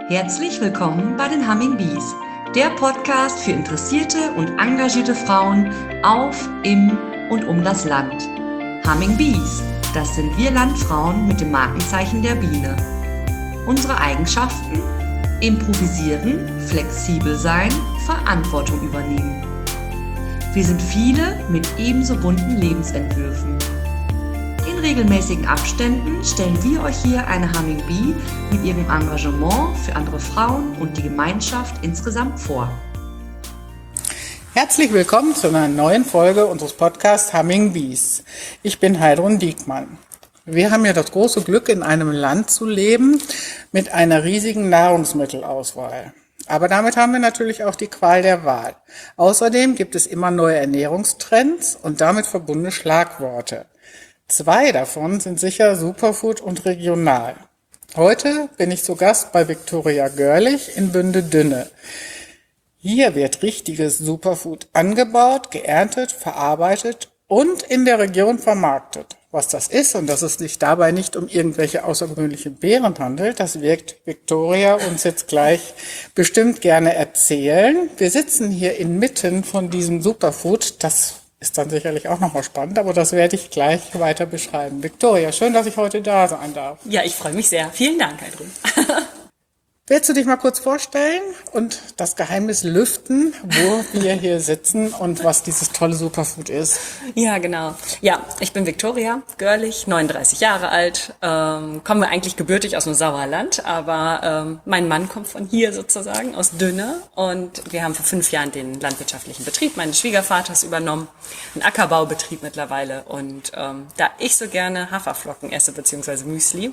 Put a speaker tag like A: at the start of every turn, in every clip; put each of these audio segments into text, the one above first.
A: Herzlich willkommen bei den Humming Bees, der Podcast für interessierte und engagierte Frauen auf, im und um das Land. Humming Bees, das sind wir Landfrauen mit dem Markenzeichen der Biene. Unsere Eigenschaften? Improvisieren, flexibel sein, Verantwortung übernehmen. Wir sind viele mit ebenso bunten Lebensentwürfen. In regelmäßigen Abständen stellen wir euch hier eine Humming Bee mit ihrem Engagement für andere Frauen und die Gemeinschaft insgesamt vor.
B: Herzlich willkommen zu einer neuen Folge unseres Podcasts Humming Bees. Ich bin Heidrun Diekmann. Wir haben ja das große Glück, in einem Land zu leben mit einer riesigen Nahrungsmittelauswahl. Aber damit haben wir natürlich auch die Qual der Wahl. Außerdem gibt es immer neue Ernährungstrends und damit verbundene Schlagworte. 2 davon sind sicher Superfood und regional. Heute bin ich zu Gast bei Viktoria Görlich in Bünde-Dünne. Hier wird richtiges Superfood angebaut, geerntet, verarbeitet und in der Region vermarktet. Was das ist und dass es sich dabei nicht um irgendwelche außergewöhnliche Beeren handelt, das wird Viktoria uns jetzt gleich bestimmt gerne erzählen. Wir sitzen hier inmitten von diesem Superfood, das ist dann sicherlich auch nochmal spannend, aber das werde ich gleich weiter beschreiben. Viktoria, schön, dass ich heute da sein darf.
C: Ja, ich freue mich sehr. Vielen Dank, Heidrun.
B: Willst du dich mal kurz vorstellen und das Geheimnis lüften, wo wir hier sitzen und was dieses tolle Superfood ist?
C: Ja, genau. Ja, ich bin Viktoria Görlich, 39 Jahre alt, komme eigentlich gebürtig aus dem Sauerland, aber mein Mann kommt von hier sozusagen, aus Dünne, und wir haben vor 5 Jahren den landwirtschaftlichen Betrieb meines Schwiegervaters übernommen, einen Ackerbaubetrieb mittlerweile, und da ich so gerne Haferflocken esse, beziehungsweise Müsli,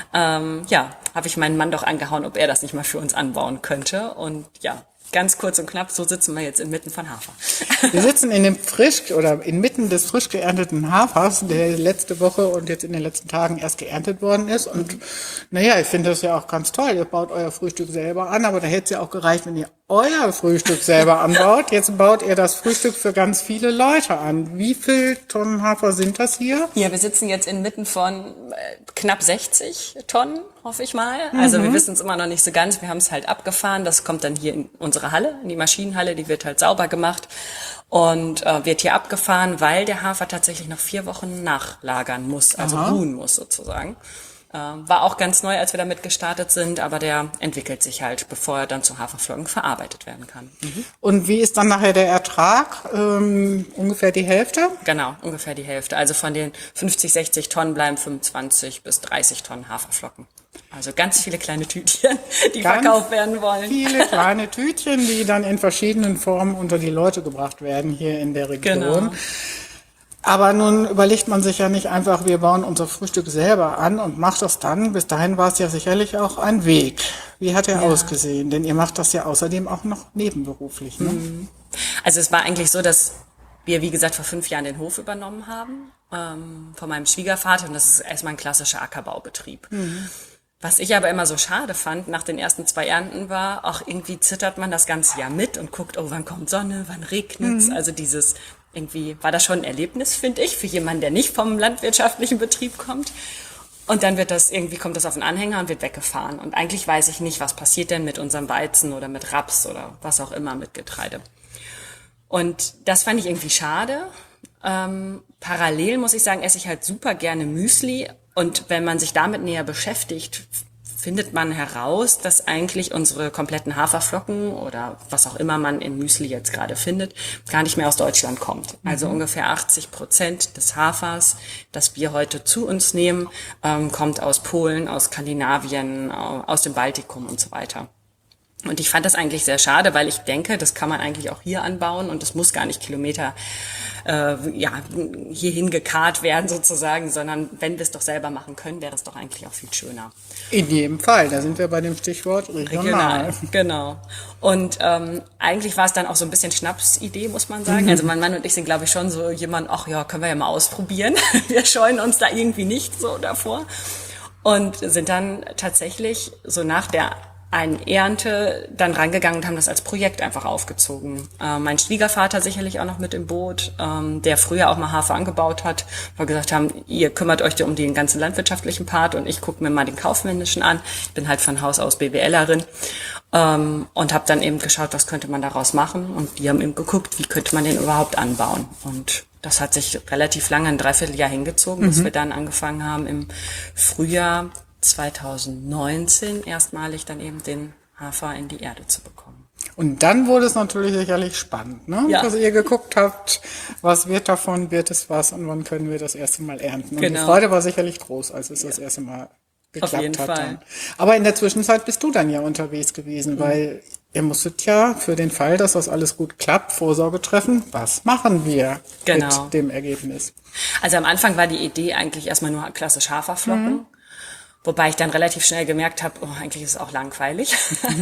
C: habe ich meinen Mann doch angehauen, ob er das nicht mal für uns anbauen könnte. Und ja, ganz kurz und knapp, so sitzen wir jetzt inmitten von Hafer.
B: Wir sitzen inmitten des frisch geernteten Hafers, der letzte Woche und jetzt in den letzten Tagen erst geerntet worden ist. Und naja, ich finde das ja auch ganz toll. Ihr baut euer Frühstück selber an, aber da hätte es ja auch gereicht, wenn ihr euer Frühstück selber anbaut. Jetzt baut ihr das Frühstück für ganz viele Leute an. Wie viel Tonnen Hafer sind das hier?
C: Ja, wir sitzen jetzt inmitten von knapp 60 Tonnen, hoffe ich mal. Also wir wissen es immer noch nicht so ganz. Wir haben es halt abgefahren. Das kommt dann hier in unsere Halle, in die Maschinenhalle. Die wird halt sauber gemacht und wird hier abgefahren, weil der Hafer tatsächlich noch 4 Wochen nachlagern muss, also ruhen muss sozusagen. War auch ganz neu, als wir damit gestartet sind, aber der entwickelt sich halt, bevor er dann zu Haferflocken verarbeitet werden kann.
B: Und wie ist dann nachher der Ertrag? Ungefähr die Hälfte?
C: Genau, ungefähr die Hälfte. Also von den 50, 60 Tonnen bleiben 25 bis 30 Tonnen Haferflocken. Also ganz viele kleine Tütchen, die verkauft werden wollen.
B: Viele kleine Tütchen, die dann in verschiedenen Formen unter die Leute gebracht werden hier in der Region.
C: Genau.
B: Aber nun überlegt man sich ja nicht einfach, wir bauen unser Frühstück selber an und macht das dann. Bis dahin war es ja sicherlich auch ein Weg. Wie hat er ausgesehen? Denn ihr macht das ja außerdem auch noch nebenberuflich, ne?
C: Also es war eigentlich so, dass wir, wie gesagt, vor 5 Jahren den Hof übernommen haben von meinem Schwiegervater. Und das ist erstmal ein klassischer Ackerbaubetrieb. Was ich aber immer so schade fand, nach den ersten 2 Ernten war, auch irgendwie zittert man das ganze Jahr mit und guckt, oh, wann kommt Sonne, wann regnet's? Also irgendwie war das schon ein Erlebnis, finde ich, für jemanden, der nicht vom landwirtschaftlichen Betrieb kommt. Und dann kommt das auf den Anhänger und wird weggefahren. Und eigentlich weiß ich nicht, was passiert denn mit unserem Weizen oder mit Raps oder was auch immer mit Getreide. Und das fand ich irgendwie schade. Parallel, muss ich sagen, esse ich halt super gerne Müsli. Und wenn man sich damit näher beschäftigt, findet man heraus, dass eigentlich unsere kompletten Haferflocken oder was auch immer man in Müsli jetzt gerade findet, gar nicht mehr aus Deutschland kommt. Also ungefähr 80% des Hafers, das wir heute zu uns nehmen, kommt aus Polen, aus Skandinavien, aus dem Baltikum und so weiter. Und ich fand das eigentlich sehr schade, weil ich denke, das kann man eigentlich auch hier anbauen und das muss gar nicht Kilometer hierhin gekarrt werden sozusagen, sondern wenn wir es doch selber machen können, wäre es doch eigentlich auch viel schöner.
B: In jedem Fall, da sind wir bei dem Stichwort regional.
C: Genau. Und eigentlich war es dann auch so ein bisschen Schnapsidee, muss man sagen. Also mein Mann und ich sind, glaube ich, schon so jemand, ach ja, können wir ja mal ausprobieren. Wir scheuen uns da irgendwie nicht so davor. Und sind dann tatsächlich so nach der einen Ernte dann rangegangen und haben das als Projekt einfach aufgezogen. Mein Schwiegervater sicherlich auch noch mit im Boot, der früher auch mal Hafer angebaut hat, weil wir gesagt haben, ihr kümmert euch um den ganzen landwirtschaftlichen Part und ich gucke mir mal den kaufmännischen an. Ich bin halt von Haus aus BWLerin und habe dann eben geschaut, was könnte man daraus machen. Und die haben eben geguckt, wie könnte man den überhaupt anbauen. Und das hat sich relativ lange, ein Dreivierteljahr hingezogen, bis wir dann angefangen haben im Frühjahr 2019 erstmalig dann eben den Hafer in die Erde zu bekommen.
B: Und dann wurde es natürlich sicherlich spannend, ne?
C: Ja.
B: Dass ihr geguckt habt, was wird davon, wird es was und wann können wir das erste Mal ernten. Und
C: Genau.
B: die Freude war sicherlich groß, als es das erste Mal geklappt
C: Auf jeden
B: hat.
C: Fall.
B: Dann. Aber in der Zwischenzeit bist du dann ja unterwegs gewesen, weil ihr musstet ja für den Fall, dass das alles gut klappt, Vorsorge treffen. Was machen wir
C: Genau.
B: mit dem Ergebnis?
C: Also am Anfang war die Idee eigentlich erstmal nur klassisch Haferflocken. Wobei ich dann relativ schnell gemerkt habe, eigentlich ist es auch langweilig,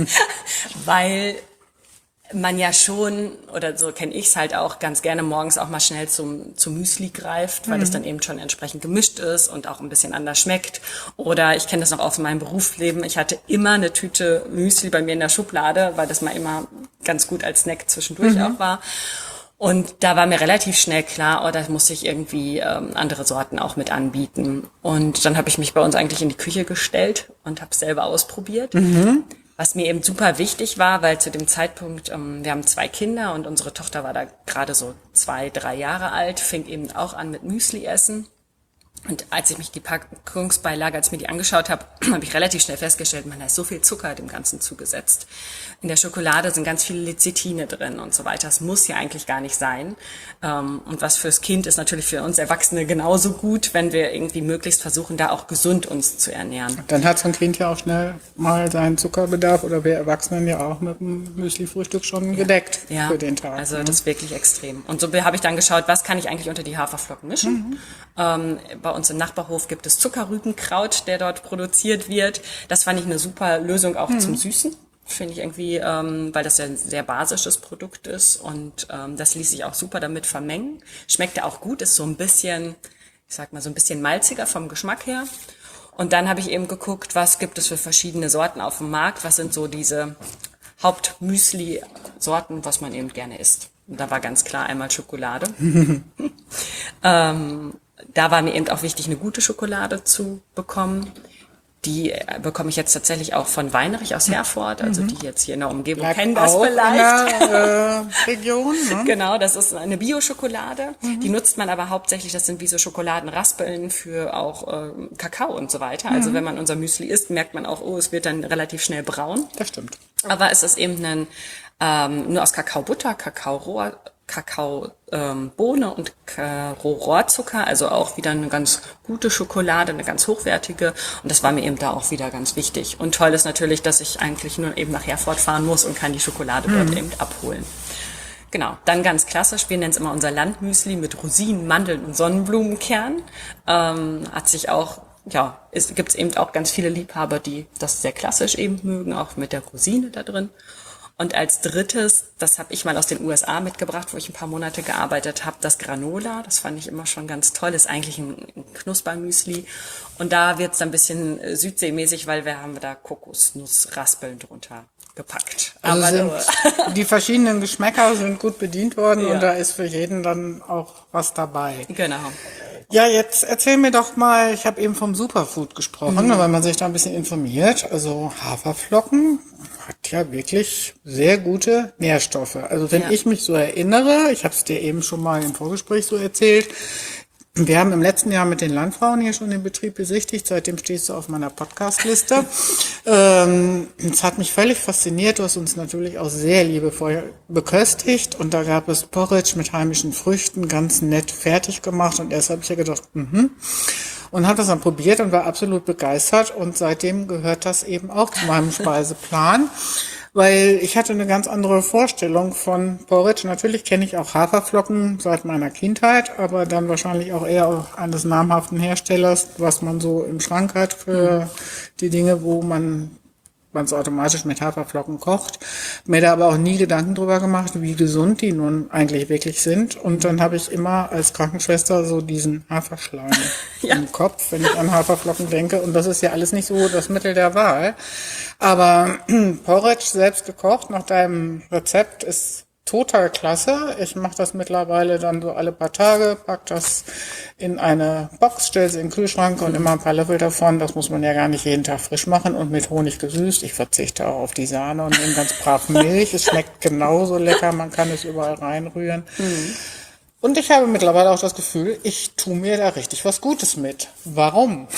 C: weil man ja schon, oder so kenne ich es halt auch, ganz gerne morgens auch mal schnell zum Müsli greift, weil das dann eben schon entsprechend gemischt ist und auch ein bisschen anders schmeckt. Oder ich kenne das noch aus meinem Berufsleben, ich hatte immer eine Tüte Müsli bei mir in der Schublade, weil das mal immer ganz gut als Snack zwischendurch auch war. Und da war mir relativ schnell klar, da muss ich irgendwie andere Sorten auch mit anbieten. Und dann habe ich mich bei uns eigentlich in die Küche gestellt und habe es selber ausprobiert. Was mir eben super wichtig war, weil zu dem Zeitpunkt, wir haben 2 Kinder und unsere Tochter war da gerade so 2, 3 Jahre alt, fing eben auch an mit Müsli essen. Und als ich mich die Packungsbeilage, als ich mir die angeschaut habe, habe ich relativ schnell festgestellt, man, da ist so viel Zucker dem Ganzen zugesetzt. In der Schokolade sind ganz viele Lecithine drin und so weiter. Das muss ja eigentlich gar nicht sein. Und was fürs Kind ist natürlich für uns Erwachsene genauso gut, wenn wir irgendwie möglichst versuchen, da auch gesund uns zu ernähren.
B: Dann hat so ein Kind ja auch schnell mal seinen Zuckerbedarf oder wir Erwachsenen ja auch mit dem Müsli-Frühstück schon gedeckt für den Tag.
C: Also
B: ne?
C: das ist wirklich extrem. Und so habe ich dann geschaut, was kann ich eigentlich unter die Haferflocken mischen. Bei uns im Nachbarhof gibt es Zuckerrübenkraut, der dort produziert wird. Das fand ich eine super Lösung auch zum Süßen. Finde ich irgendwie, weil das ja ein sehr basisches Produkt ist und das ließ sich auch super damit vermengen. Schmeckt ja auch gut, ist so ein bisschen, ich sag mal, so ein bisschen malziger vom Geschmack her. Und dann habe ich eben geguckt, was gibt es für verschiedene Sorten auf dem Markt, was sind so diese Hauptmüsli-Sorten, was man eben gerne isst. Und da war ganz klar einmal Schokolade. Da war mir eben auch wichtig, eine gute Schokolade zu bekommen. Die bekomme ich jetzt tatsächlich auch von Weinrich aus Herford, also die jetzt hier in der Umgebung
B: Lag
C: kennen das
B: auch
C: vielleicht.
B: in der Region. Ne?
C: Genau, das ist eine Bio-Schokolade. Die nutzt man aber hauptsächlich, das sind wie so Schokoladenraspeln für auch Kakao und so weiter. Also wenn man unser Müsli isst, merkt man auch, es wird dann relativ schnell braun.
B: Das stimmt.
C: Aber es ist eben nur aus Kakaobutter, Kakaobohne und Rohrzucker, also auch wieder eine ganz gute Schokolade, eine ganz hochwertige. Und das war mir eben da auch wieder ganz wichtig. Und toll ist natürlich, dass ich eigentlich nur eben nach Herford fahren muss und kann die Schokolade dort eben abholen. Genau, dann ganz klassisch, wir nennen es immer unser Landmüsli mit Rosinen, Mandeln und Sonnenblumenkern. Hat sich auch, gibt es eben auch ganz viele Liebhaber, die das sehr klassisch eben mögen, auch mit der Rosine da drin. Und als drittes, das habe ich mal aus den USA mitgebracht, wo ich ein paar Monate gearbeitet habe, das Granola. Das fand ich immer schon ganz toll. Ist eigentlich ein Knuspermüsli. Und da wird's dann ein bisschen südseemäßig, weil wir haben da Kokosnussraspeln drunter gepackt.
B: Also die verschiedenen Geschmäcker sind gut bedient worden
C: Ja.
B: und da ist für jeden dann auch was dabei.
C: Genau.
B: Ja, jetzt erzähl mir doch mal, ich habe eben vom Superfood gesprochen, weil man sich da ein bisschen informiert. Also Haferflocken hat ja wirklich sehr gute Nährstoffe. Also wenn
C: Ja.
B: ich mich so erinnere, ich habe es dir eben schon mal im Vorgespräch so erzählt, wir haben im letzten Jahr mit den Landfrauen hier schon den Betrieb besichtigt, seitdem stehst du auf meiner Podcast-Liste. Es hat mich völlig fasziniert, du hast uns natürlich auch sehr liebevoll beköstigt und da gab es Porridge mit heimischen Früchten, ganz nett fertig gemacht und erst habe ich ja gedacht, und habe das dann probiert und war absolut begeistert und seitdem gehört das eben auch zu meinem Speiseplan. Weil ich hatte eine ganz andere Vorstellung von Porridge. Natürlich kenne ich auch Haferflocken seit meiner Kindheit, aber dann wahrscheinlich auch eher eines namhaften Herstellers, was man so im Schrank hat für die Dinge, wo man man es automatisch mit Haferflocken kocht. Mir da aber auch nie Gedanken drüber gemacht, wie gesund die nun eigentlich wirklich sind. Und dann habe ich immer als Krankenschwester so diesen Haferschleim im Kopf, wenn ich an Haferflocken denke. Und das ist ja alles nicht so das Mittel der Wahl. Aber Porridge selbst gekocht nach deinem Rezept ist total klasse. Ich mache das mittlerweile dann so alle paar Tage, pack das in eine Box, stelle sie in den Kühlschrank und immer ein paar Löffel davon. Das muss man ja gar nicht jeden Tag frisch machen und mit Honig gesüßt. Ich verzichte auch auf die Sahne und nehme ganz brav Milch. Es schmeckt genauso lecker, man kann es überall reinrühren. Und ich habe mittlerweile auch das Gefühl, ich tue mir da richtig was Gutes mit. Warum?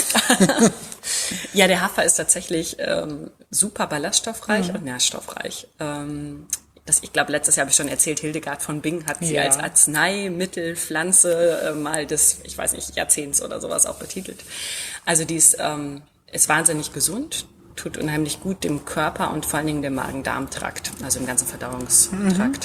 C: Ja, der Hafer ist tatsächlich super ballaststoffreich und nährstoffreich. Ich glaube, letztes Jahr habe ich schon erzählt, Hildegard von Bingen hat sie als Arzneimittelpflanze mal des, ich weiß nicht, Jahrzehnts oder sowas auch betitelt. Also die ist wahnsinnig gesund, tut unheimlich gut dem Körper und vor allen Dingen dem Magen-Darm-Trakt, also im ganzen Verdauungstrakt.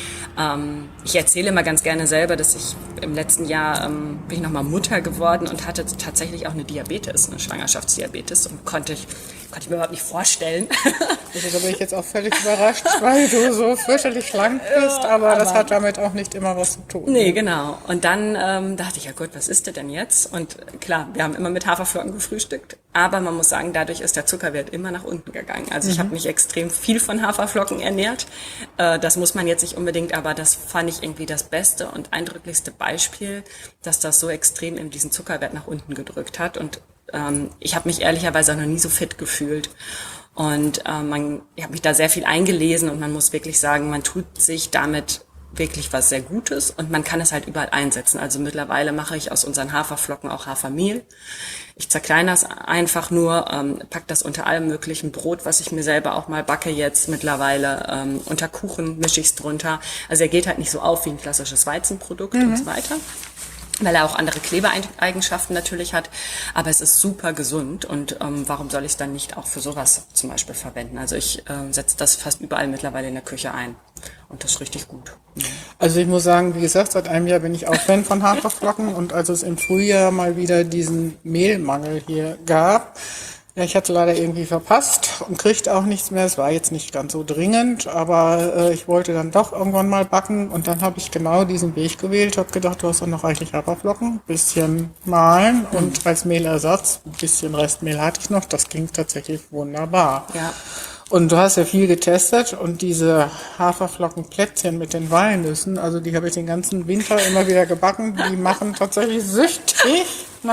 C: Ich erzähle immer ganz gerne selber, dass ich im letzten Jahr bin ich nochmal Mutter geworden und hatte tatsächlich auch eine Diabetes, eine Schwangerschaftsdiabetes und konnte ich mir überhaupt nicht vorstellen.
B: Da bin ich jetzt auch völlig überrascht, weil du so fürchterlich schlank bist, aber das hat damit auch nicht immer was zu tun.
C: Nee, genau. Und dann dachte ich, ja gut, was isst du denn jetzt? Und klar, wir haben immer mit Haferflocken gefrühstückt, aber man muss sagen, dadurch ist der Zuckerwert immer nach unten gegangen. Also ich habe mich extrem viel von Haferflocken ernährt. Das muss man jetzt nicht unbedingt, aber das fand ich irgendwie das beste und eindrücklichste Beispiel, dass das so extrem eben diesen Zuckerwert nach unten gedrückt hat. Und ich habe mich ehrlicherweise auch noch nie so fit gefühlt. Und ich habe mich da sehr viel eingelesen und man muss wirklich sagen, man tut sich damit wirklich was sehr Gutes und man kann es halt überall einsetzen. Also mittlerweile mache ich aus unseren Haferflocken auch Hafermehl. Ich zerkleinere es einfach nur, pack das unter allem möglichen Brot, was ich mir selber auch mal backe jetzt mittlerweile. Unter Kuchen mische ich es drunter. Also er geht halt nicht so auf wie ein klassisches Weizenprodukt und so weiter, weil er auch andere Klebeeigenschaften natürlich hat. Aber es ist super gesund und warum soll ich es dann nicht auch für sowas zum Beispiel verwenden? Also ich setze das fast überall mittlerweile in der Küche ein und das ist richtig gut.
B: Also ich muss sagen, wie gesagt, seit einem Jahr bin ich auch Fan von Haferflocken und als es im Frühjahr mal wieder diesen Mehlmangel hier gab, ja, ich hatte leider irgendwie verpasst und kriegte auch nichts mehr. Es war jetzt nicht ganz so dringend, aber ich wollte dann doch irgendwann mal backen und dann habe ich genau diesen Weg gewählt, habe gedacht, du hast doch noch reichlich Haferflocken, bisschen mahlen und als Mehlersatz, ein bisschen Restmehl hatte ich noch, das ging tatsächlich wunderbar.
C: Ja.
B: Und du hast ja viel getestet und diese Haferflockenplätzchen mit den Walnüssen, also die habe ich den ganzen Winter immer wieder gebacken, die machen tatsächlich süchtig.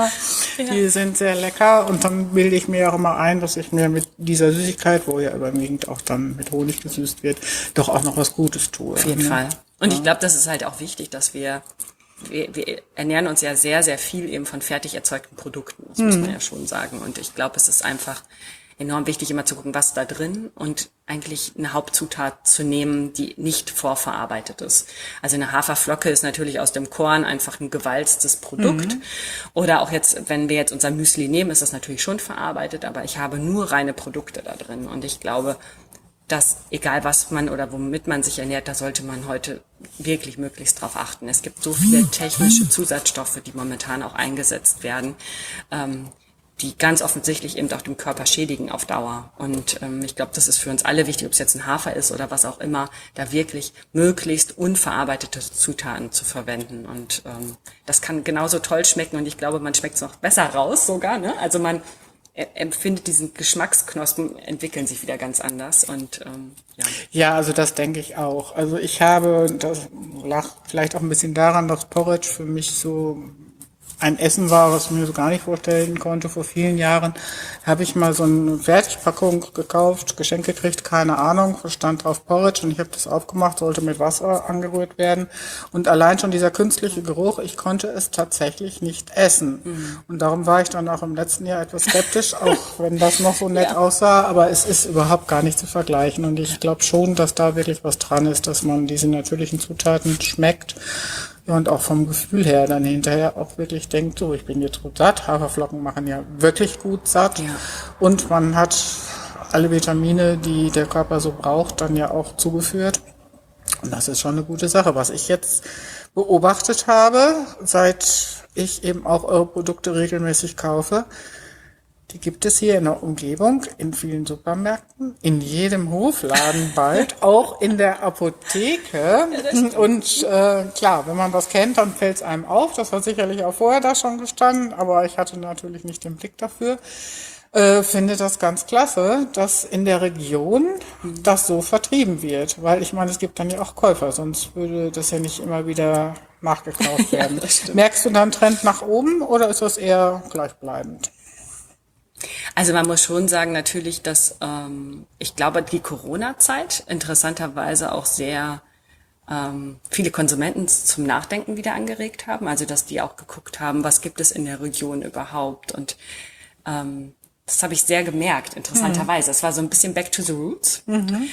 B: Die sind sehr lecker und dann bilde ich mir auch immer ein, dass ich mir mit dieser Süßigkeit, wo ja überwiegend auch dann mit Honig gesüßt wird, doch auch noch was Gutes tue.
C: Auf jeden Fall. Und ich glaube, das ist halt auch wichtig, dass wir ernähren uns ja sehr, sehr viel eben von fertig erzeugten Produkten, das muss man ja schon sagen. Und ich glaube, es ist einfach enorm wichtig, immer zu gucken, was ist da drin und eigentlich eine Hauptzutat zu nehmen, die nicht vorverarbeitet ist. Also eine Haferflocke ist natürlich aus dem Korn einfach ein gewalztes Produkt. Oder auch jetzt, wenn wir jetzt unser Müsli nehmen, ist das natürlich schon verarbeitet, aber ich habe nur reine Produkte da drin. Und ich glaube, dass egal was man oder womit man sich ernährt, da sollte man heute wirklich möglichst drauf achten. Es gibt so viele technische Zusatzstoffe, die momentan auch eingesetzt werden, die ganz offensichtlich eben auch dem Körper schädigen auf Dauer. Und ich glaube, das ist für uns alle wichtig, ob es jetzt ein Hafer ist oder was auch immer, da wirklich möglichst unverarbeitete Zutaten zu verwenden. Und das kann genauso toll schmecken und ich glaube, man schmeckt es noch besser raus sogar. Ne? Also man empfindet diesen Geschmacksknospen, entwickeln sich wieder ganz anders. Und
B: Ja, also das denke ich auch. Also ich habe, das lag vielleicht auch ein bisschen daran, dass Porridge für mich so ein Essen war, was ich mir so gar nicht vorstellen konnte. Vor vielen Jahren habe ich mal so eine Fertigpackung gekauft, Geschenk gekriegt, keine Ahnung, stand drauf Porridge und ich habe das aufgemacht, sollte mit Wasser angerührt werden und allein schon dieser künstliche Geruch, ich konnte es tatsächlich nicht essen. Und darum war ich dann auch im letzten Jahr etwas skeptisch, auch wenn das noch so nett aussah, aber es ist überhaupt gar nicht zu vergleichen und ich glaube schon, dass da wirklich was dran ist, dass man diese natürlichen Zutaten schmeckt. Ja, und auch vom Gefühl her dann hinterher auch wirklich denkt, so, ich bin jetzt gut satt. Haferflocken machen ja wirklich gut satt. Ja. Und man hat alle Vitamine, die der Körper so braucht, dann ja auch zugeführt. Und das ist schon eine gute Sache. Was ich jetzt beobachtet habe, seit ich eben auch eure Produkte regelmäßig kaufe, Die gibt es hier in der Umgebung, in vielen Supermärkten, in jedem Hofladen bald, auch in der Apotheke. Und klar, wenn man das kennt, dann fällt es einem auf. Das hat sicherlich auch vorher da schon gestanden, aber ich hatte natürlich nicht den Blick dafür. Finde das ganz klasse, dass in der Region das so vertrieben wird. Weil ich meine, es gibt dann ja auch Käufer, sonst würde das ja nicht immer wieder nachgekauft werden.
C: Ja,
B: merkst du da einen Trend nach oben oder ist das eher gleichbleibend?
C: Also man muss schon sagen natürlich, dass ich glaube, die Corona-Zeit interessanterweise auch sehr viele Konsumenten zum Nachdenken wieder angeregt haben. Also dass die auch geguckt haben, was gibt es in der Region überhaupt. Und das habe ich sehr gemerkt, interessanterweise. Es war so ein bisschen back to the roots.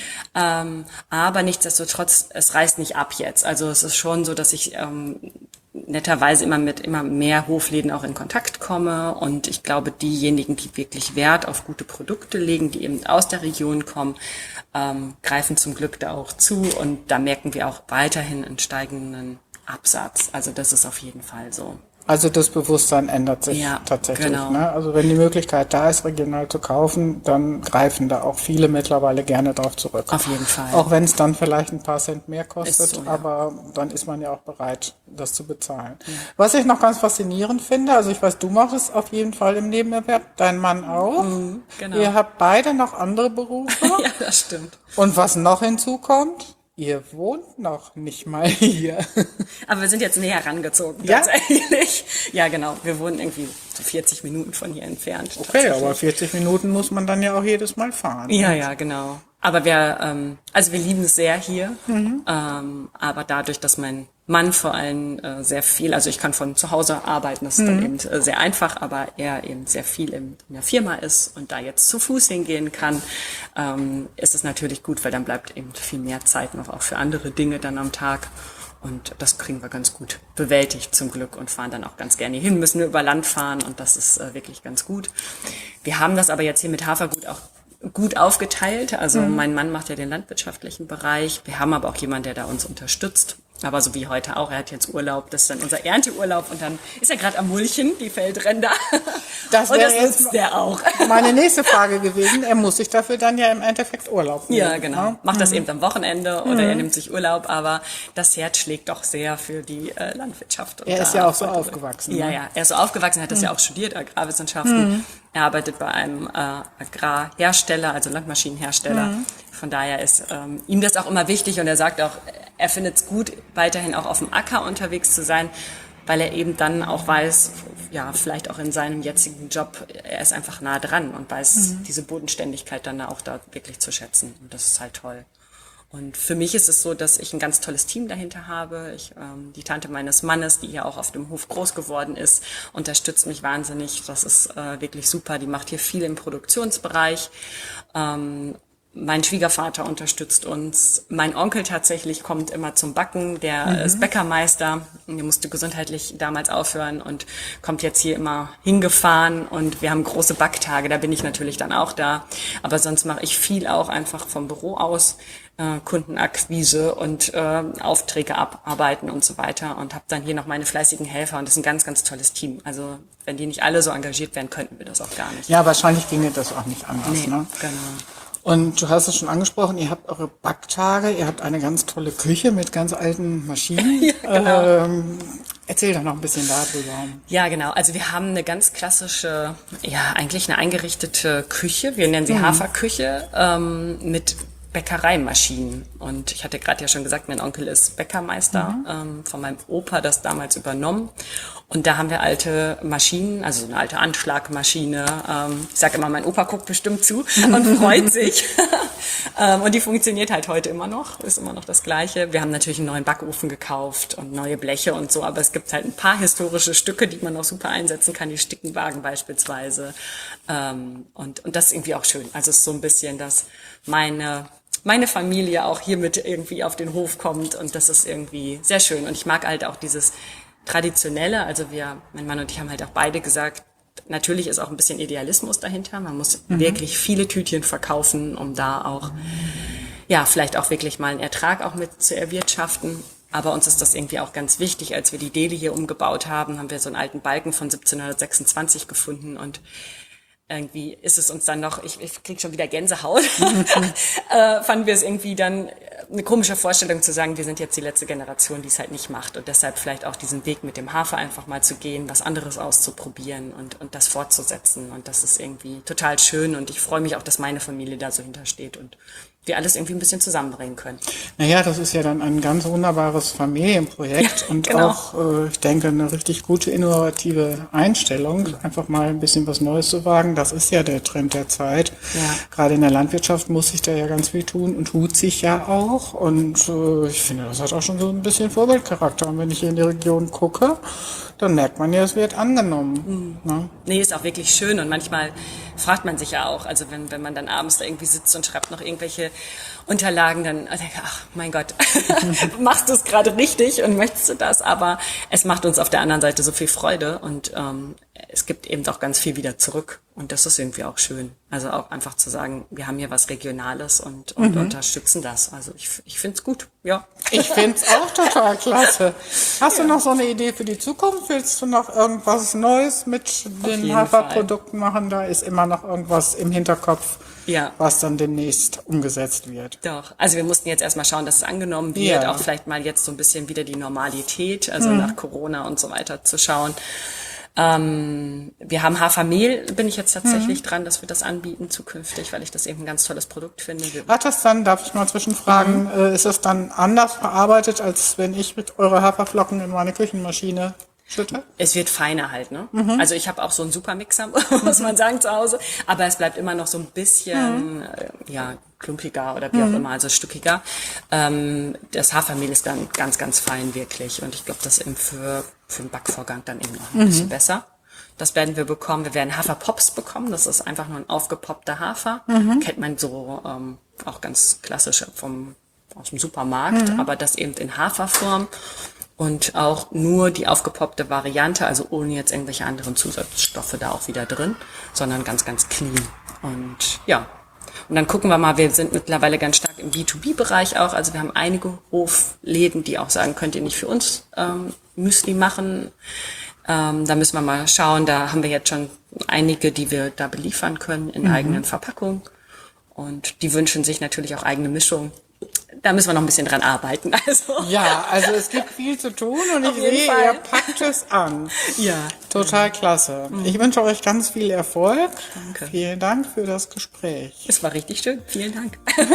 C: Aber nichtsdestotrotz, es reißt nicht ab jetzt. Also es ist schon so, dass ich netterweise immer mit immer mehr Hofläden auch in Kontakt komme. Und ich glaube, diejenigen, die wirklich Wert auf gute Produkte legen, die eben aus der Region kommen, greifen zum Glück da auch zu. Und da merken wir auch weiterhin einen steigenden Absatz. Also das ist auf jeden Fall so.
B: Also das Bewusstsein ändert sich tatsächlich.
C: Genau.
B: Ne? Also wenn die Möglichkeit da ist, regional zu kaufen, dann greifen da auch viele mittlerweile gerne drauf zurück.
C: Auf jeden Fall.
B: Auch wenn es dann vielleicht ein paar Cent mehr kostet,
C: Ist so, ja.
B: aber dann ist man ja auch bereit, das zu bezahlen. Ja. Was ich noch ganz faszinierend finde, also ich weiß, du machst es auf jeden Fall im Nebenerwerb, dein Mann auch.
C: Genau.
B: Ihr habt beide noch andere Berufe.
C: Ja, das stimmt.
B: Und was noch hinzukommt? Ihr wohnt noch nicht mal hier.
C: Aber wir sind jetzt näher rangezogen,
B: Ja?
C: tatsächlich. Ja, genau. Wir wohnen irgendwie so 40 Minuten von hier entfernt.
B: Okay, aber 40 Minuten muss man dann ja auch jedes Mal fahren.
C: Ja, ja, genau. Aber wir lieben es sehr hier. Aber dadurch, dass mein Mann vor allem sehr viel, also ich kann von zu Hause arbeiten, das ist dann eben sehr einfach, aber er eben sehr viel in der Firma ist und da jetzt zu Fuß hingehen kann, ist es natürlich gut, weil dann bleibt eben viel mehr Zeit noch auch für andere Dinge dann am Tag. Und das kriegen wir ganz gut bewältigt zum Glück und fahren dann auch ganz gerne hin, müssen nur über Land fahren und das ist wirklich ganz gut. Wir haben das aber jetzt hier mit Hafergut auch gut aufgeteilt. Also mein Mann macht ja den landwirtschaftlichen Bereich. Wir haben aber auch jemanden, der da uns unterstützt. Aber so wie heute auch, er hat jetzt Urlaub, das ist dann unser Ernteurlaub und dann ist er gerade am Mulchen, die Feldränder.
B: Das
C: und
B: wäre
C: das nutzt der auch.
B: meine nächste Frage gewesen. Er muss sich dafür dann ja im Endeffekt Urlaub nehmen.
C: Ja, genau. Macht das eben am Wochenende oder er nimmt sich Urlaub, aber das Herz schlägt doch sehr für die Landwirtschaft. Und
B: Er ist ja auch so aufgewachsen.
C: Ja,
B: ne?
C: ja, er ist so aufgewachsen, hat das ja auch studiert, Agrarwissenschaften. Er arbeitet bei einem Agrarhersteller, also Landmaschinenhersteller. Von daher ist ihm das auch immer wichtig und er sagt auch, er findet es gut, weiterhin auch auf dem Acker unterwegs zu sein, weil er eben dann auch weiß, ja, vielleicht auch in seinem jetzigen Job, er ist einfach nah dran und weiß diese Bodenständigkeit dann auch da wirklich zu schätzen. Und das ist halt toll. Und für mich ist es so, dass ich ein ganz tolles Team dahinter habe. Die Tante meines Mannes, die ja auch auf dem Hof groß geworden ist, unterstützt mich wahnsinnig. Das ist wirklich super. Die macht hier viel im Produktionsbereich. Mein Schwiegervater unterstützt uns. Mein Onkel tatsächlich kommt immer zum Backen. Der ist Bäckermeister. Der musste gesundheitlich damals aufhören und kommt jetzt hier immer hingefahren. Und wir haben große Backtage. Da bin ich natürlich dann auch da. Aber sonst mache ich viel auch einfach vom Büro aus. Kundenakquise und Aufträge abarbeiten und so weiter. Und habe dann hier noch meine fleißigen Helfer. Und das ist ein ganz, ganz tolles Team. Also wenn die nicht alle so engagiert wären, könnten wir das auch gar nicht.
B: Ja, wahrscheinlich ginge das auch nicht anders.
C: Nee,
B: Ne?
C: genau.
B: Und du hast es schon angesprochen, ihr habt eure Backtage, ihr habt eine ganz tolle Küche mit ganz alten Maschinen.
C: Ja, genau.
B: Erzähl doch noch ein bisschen darüber.
C: Ja, genau. Also wir haben eine ganz klassische, ja, eigentlich eine eingerichtete Küche. Wir nennen sie Haferküche mit Bäckereimaschinen. Und ich hatte gerade ja schon gesagt, mein Onkel ist Bäckermeister, von meinem Opa das damals übernommen. Und da haben wir alte Maschinen, also so eine alte Anschlagmaschine. Ich sage immer, mein Opa guckt bestimmt zu und freut sich. Und die funktioniert halt heute immer noch, ist immer noch das Gleiche. Wir haben natürlich einen neuen Backofen gekauft und neue Bleche und so, aber es gibt halt ein paar historische Stücke, die man noch super einsetzen kann, die Stickenwagen beispielsweise. Und das ist irgendwie auch schön. Also es ist so ein bisschen, dass meine Familie auch hier mit irgendwie auf den Hof kommt und das ist irgendwie sehr schön. Und ich mag halt auch dieses Traditionelle, also mein Mann und ich haben halt auch beide gesagt, natürlich ist auch ein bisschen Idealismus dahinter. Man muss wirklich viele Tütchen verkaufen, um da auch, ja, vielleicht auch wirklich mal einen Ertrag auch mit zu erwirtschaften. Aber uns ist das irgendwie auch ganz wichtig. Als wir die Deli hier umgebaut haben, haben wir so einen alten Balken von 1726 gefunden und irgendwie ist es uns dann noch, ich krieg schon wieder Gänsehaut, fanden wir es irgendwie dann eine komische Vorstellung zu sagen, wir sind jetzt die letzte Generation, die es halt nicht macht und deshalb vielleicht auch diesen Weg mit dem Hafer einfach mal zu gehen, was anderes auszuprobieren und das fortzusetzen und das ist irgendwie total schön und ich freue mich auch, dass meine Familie da so hintersteht und wir alles irgendwie ein bisschen zusammenbringen können.
B: Naja, das ist ja dann ein ganz wunderbares Familienprojekt und
C: genau.
B: auch, ich denke, eine richtig gute innovative Einstellung, einfach mal ein bisschen was Neues zu wagen. Das ist ja der Trend der Zeit.
C: Ja.
B: Gerade in der Landwirtschaft muss sich da ja ganz viel tun und tut sich ja auch. Und ich finde, das hat auch schon so ein bisschen Vorbildcharakter. Und wenn ich hier in die Region gucke, dann merkt man ja, es wird angenommen. Ne?
C: Nee, ist auch wirklich schön und manchmal fragt man sich ja auch, also wenn man dann abends da irgendwie sitzt und schreibt noch irgendwelche Unterlagen, dann denke ich, ach mein Gott, machst du es gerade richtig und möchtest du das? Aber es macht uns auf der anderen Seite so viel Freude und es gibt eben auch ganz viel wieder zurück und das ist irgendwie auch schön. Also auch einfach zu sagen, wir haben hier was Regionales und unterstützen das. Also ich finde es gut, ja.
B: Ich finde es auch total klasse. Hast du noch so eine Idee für die Zukunft? Willst du noch irgendwas Neues mit den Haferprodukten machen? Da ist immer noch irgendwas im Hinterkopf, was dann demnächst umgesetzt wird.
C: Doch, also wir mussten jetzt erstmal schauen, dass es angenommen wird, auch vielleicht mal jetzt so ein bisschen wieder die Normalität, also nach Corona und so weiter zu schauen. Wir haben Hafermehl, bin ich jetzt tatsächlich dran, dass wir das anbieten zukünftig, weil ich das eben ein ganz tolles Produkt finde.
B: Hat das dann, darf ich mal zwischenfragen, ist das dann anders verarbeitet, als wenn ich mit eure Haferflocken in meine Küchenmaschine schütte?
C: Es wird feiner halt, ne? Also ich habe auch so einen Supermixer, muss man sagen, zu Hause, aber es bleibt immer noch so ein bisschen, klumpiger oder wie auch immer, also stückiger. Das Hafermehl ist dann ganz, ganz fein wirklich und ich glaube, das eben für den Backvorgang dann eben noch ein bisschen besser. Das werden wir bekommen. Wir werden Haferpops bekommen. Das ist einfach nur ein aufgepoppter Hafer. Kennt man so auch ganz klassisch aus dem Supermarkt, aber das eben in Haferform und auch nur die aufgepoppte Variante, also ohne jetzt irgendwelche anderen Zusatzstoffe da auch wieder drin, sondern ganz, ganz clean. Und ja, und dann gucken wir mal, wir sind mittlerweile ganz stark im B2B-Bereich auch. Also wir haben einige Hofläden, die auch sagen, könnt ihr nicht für uns Müsli machen. Da müssen wir mal schauen. Da haben wir jetzt schon einige, die wir da beliefern können in eigenen Verpackungen. Und die wünschen sich natürlich auch eigene Mischungen. Da müssen wir noch ein bisschen dran arbeiten.
B: Ja, also es gibt viel zu tun und ich sehe, ihr packt es an.
C: Ja.
B: Total klasse. Ich wünsche euch ganz viel Erfolg.
C: Danke.
B: Vielen Dank für das Gespräch.
C: Es war richtig schön. Vielen Dank.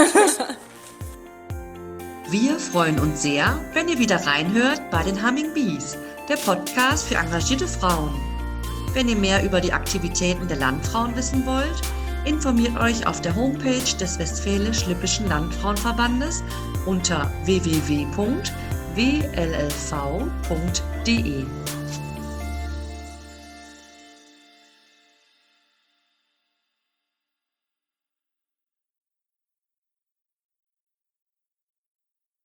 A: Wir freuen uns sehr, wenn ihr wieder reinhört bei den Humming Bees, der Podcast für engagierte Frauen. Wenn ihr mehr über die Aktivitäten der Landfrauen wissen wollt, informiert euch auf der Homepage des Westfälisch-Lippischen Landfrauenverbandes unter www.wllv.de.